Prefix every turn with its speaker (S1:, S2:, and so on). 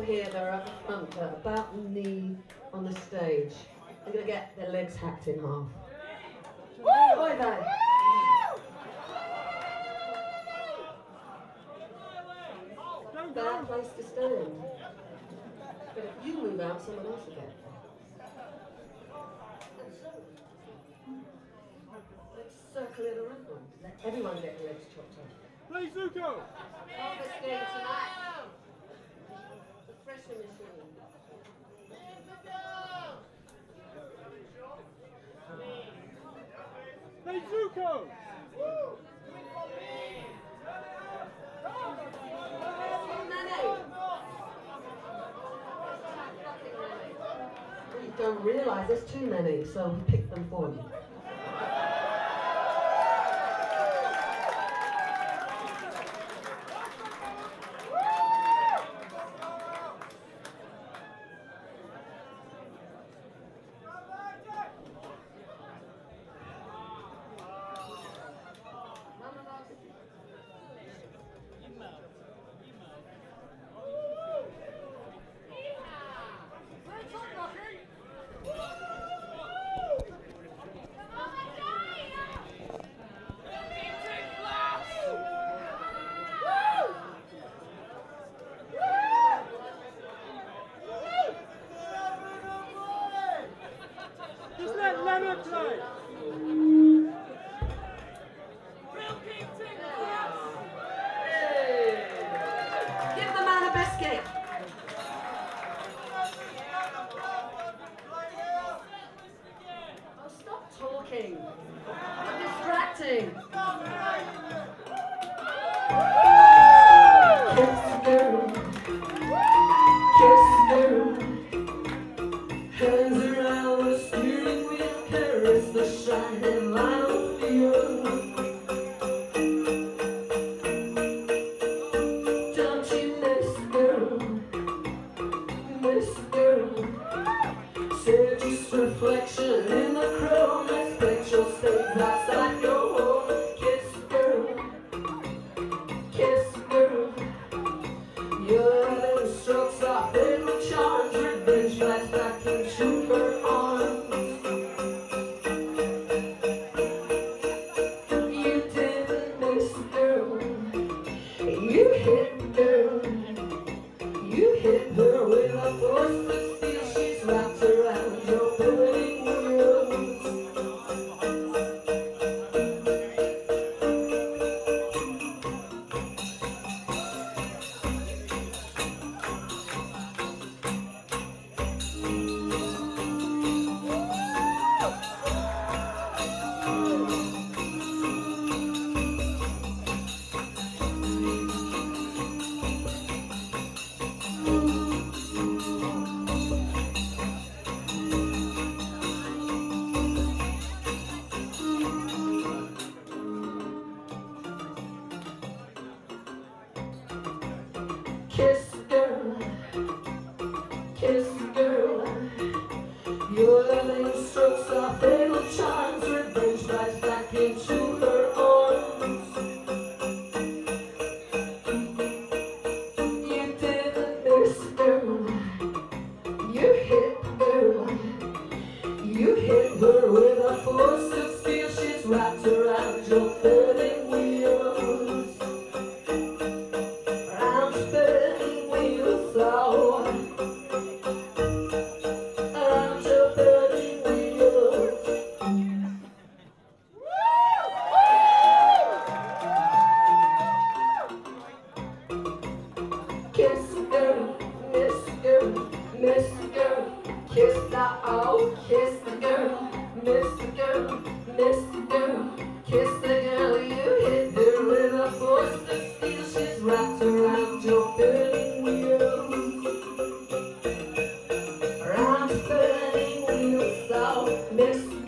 S1: people here that are at the front that are about the knee on the stage are going to get their legs hacked in half. Oi there. Bad place to stand. But if you move out, someone else will get it. Let's circle it around. Let everyone get their legs chopped off.
S2: Play Zuko!
S1: Harvest game tonight. The Fresher Machine.
S2: Play Zuko!
S1: You don't realise there's too many, so we pick them for you.
S2: Just let Leonard play!
S1: Give the man a biscuit. Oh, stop talking. You're distracting. Kiss girl, kiss girl. Hands around the steering wheel, caress the shining light of the earth. Don't you miss girl, miss girl. Seduce reflection in the chrome, expect your stains outside your home. Kiss girl, kiss girl. Your little strokes are fatal charms, revenge flies back into her arms. You didn't miss girl, you hit girl. You hit her with a force of steel, she's wrapped around your burning wheels. Kiss girl, kiss girl. Your loving strokes are fatal charms, revenge flies back into her arms. You didn't miss girl, you hit girl. You hit her with a force of steel, she's wrapped around your burning wheels. Around your burning wheels, oh. Around your burning wheels. Kiss girl, miss girl, miss girl. Kiss the oh, kiss the girl, miss the girl, miss the girl. Kiss the girl, you hit her with a force of steel, she's wrapped around your burning wheels. Around your burning wheels, oh, miss